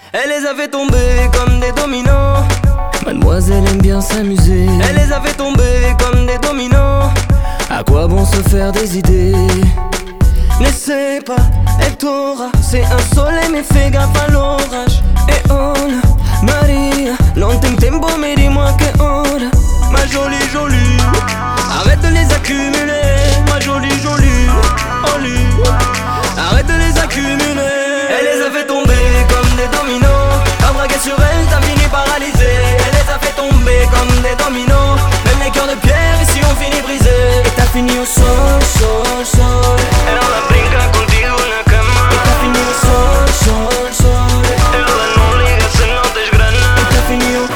Elle les a fait tomber comme des dominos. Mademoiselle aime bien s'amuser. Elle les a fait tomber comme des dominos. À quoi bon se faire des idées? N'essaie pas, elle t'aura. C'est un soleil mais fais gaffe à l'orage. Et hola, Maria, Non tengo tempo mais dis-moi que hora. Ma jolie jolie, arrête de les accumuler. Ma jolie jolie, Oli, arrête de les accumuler. Elle les a fait tomber comme des dominos. T'as braqué sur elle, t'as fini paralysé. Elle les a fait tomber comme des dominos. Même les cœurs de pierre ici on finit brisés. et t'as fini au sol, sol, sol. Elle en a brinca contigo en la cama. Et t'as fini au sol, sol, sol. Ela não liga se não tens grana. Et t'as fini au...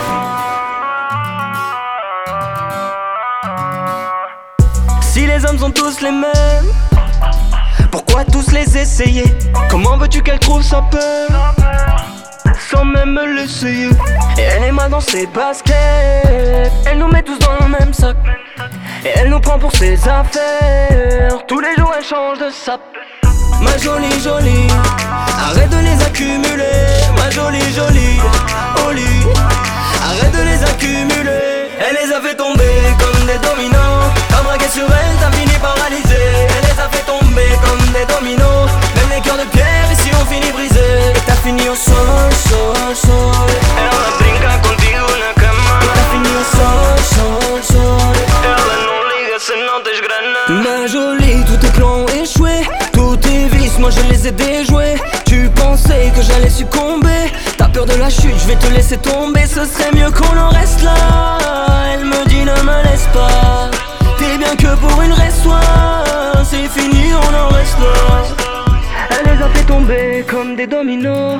Si les hommes sont tous les mêmes, pourquoi tous les essayer? Comment veux-tu qu'elle trouve sa peur sans même l'essayer? Et elle est mal dans ses baskets. Elle nous met tous dans le même sac. Et elle nous prend pour ses affaires. Tous les jours elle change de sap. Ma jolie jolie, arrête de les accumuler. Ma jolie jolie, Oli, arrête de les accumuler. Elle les a fait tomber comme des dominos. T'as braqué sur elle, t'as fini paralysé. Elle les a fait tomber comme des dominos. Même les cœurs de pierre ici on finit brisés. Et t'as fini au sol, sol, sol. Ela brinca contigo na cama. Et t'as fini au sol, sol, sol. Ela não liga se não tens grana. Ma jolie, tous tes plans ont échoué. Tous tes vices, moi je les ai déjoués. Tu pensais que j'allais succomber. T'as peur de la chute, je vais te laisser tomber. Ce serait mieux qu'on en reste là. Elle me dit ne me laisse pas. T'es bien que pour une restoire. C'est fini, on en reste là. Elle les a fait tomber comme des dominos.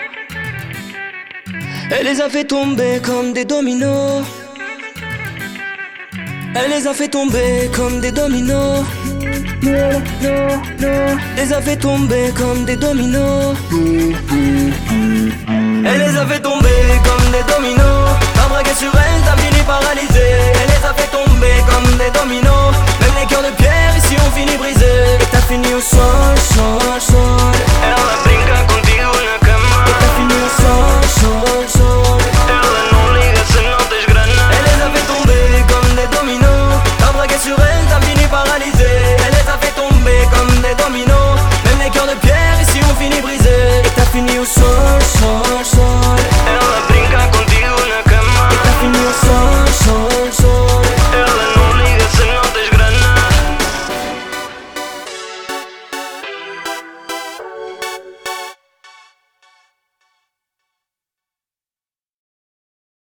Elle les a fait tomber comme des dominos. Elle les a fait tomber comme des dominos. Non, non, non. Les a fait tomber comme des dominos. Elle les a fait tomber comme des dominos. T'as braqué sur elle, t'as fini paralysé. Elle les a fait tomber